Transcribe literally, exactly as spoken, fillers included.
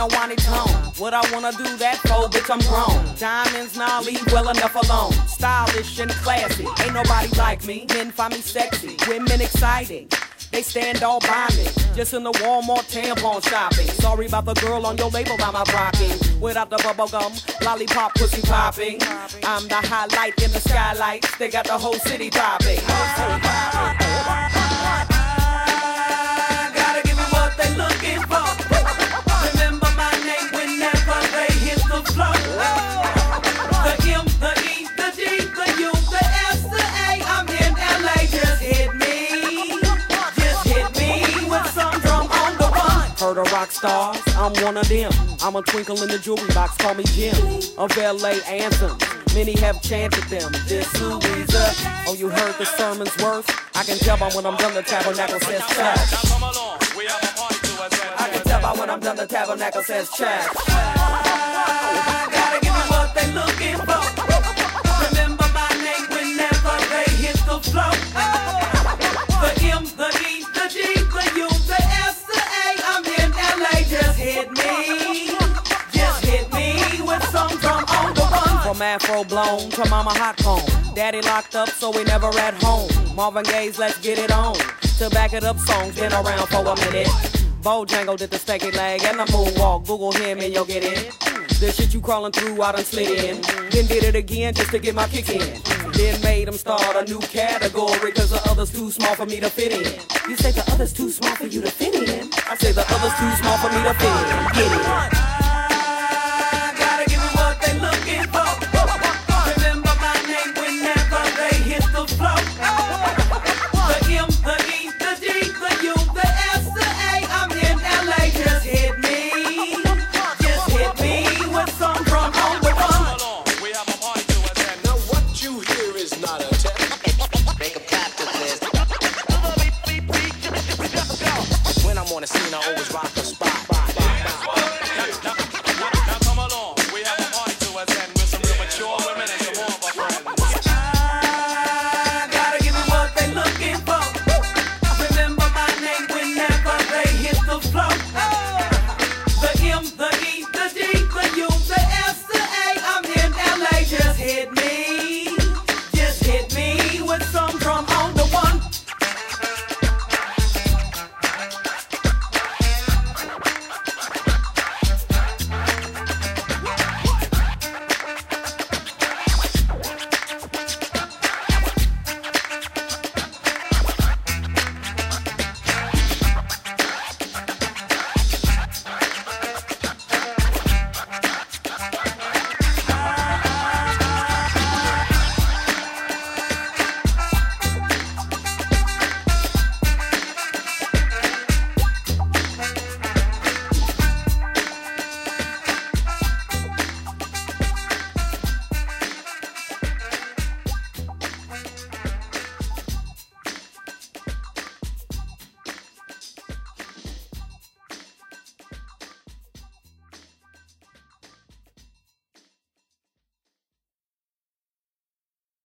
a whiny tone. What I wanna do that for, bitch, I'm grown. Diamonds, nah, leave well enough alone. Stylish and classy, ain't nobody like me. Men find me sexy, women exciting. They stand all by me, just in the Walmart tampon shopping. Sorry about the girl on your label, I'm a rocking. Without the bubble gum, lollipop pussy popping. I'm the highlight in the skylights, they got the whole city popping. Gotta give me what they looking for. Remember my name whenever they hit the floor. The M, the E, the D, the U, the S, the A, I'm in L A, just hit me. Heard of rock stars, I'm one of them. I'm a twinkle in the jewelry box, call me Jim. Of L A anthems, many have chanted them. This Louisa, oh you heard the sermon's worth? I can tell by when I'm done the tabernacle says church. Come along, we have a party to attend. I can tell by when I'm done the tabernacle says church. Gotta give me what they looking for. Remember my name whenever they hit the floor. The M, the E, the G, the U, the S. Just hit me, just hit me with some drum on the run. From Afro blown to Mama Hot Comb. Daddy locked up so we never at home. Marvin Gaye's Let's Get It On. To back it up, songs been around for a minute. Bojangle did the stanky leg and the moonwalk. Google him and you'll get it. The shit you crawling through, I done slid in. Then did it again just to get my kick in. Then made him start a new category, cause the other's too small for me to fit in. You say the other's too small for you to fit in? I say the other's too small for me to fit in. Get it.